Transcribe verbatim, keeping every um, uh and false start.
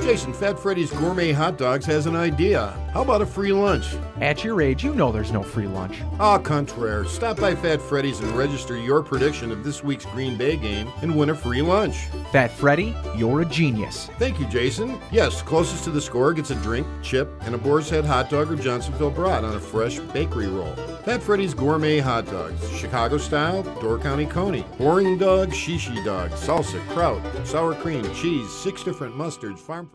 Jason, Fat Freddy's Gourmet Hot Dogs has an idea. How about a free lunch? At your age, you know there's no free lunch. Au contraire. Stop by Fat Freddy's and register your prediction of this week's Green Bay game and win a free lunch. Fat Freddy, you're a genius. Thank you, Jason. Yes, closest to the score gets a drink, chip, and a Boar's Head hot dog or Johnsonville brat on a fresh bakery roll. Fat Freddy's Gourmet Hot Dogs. Chicago style, Door County Coney. Boring dog, shishi dog, salsa, kraut, sour cream, cheese, six different mustards, farm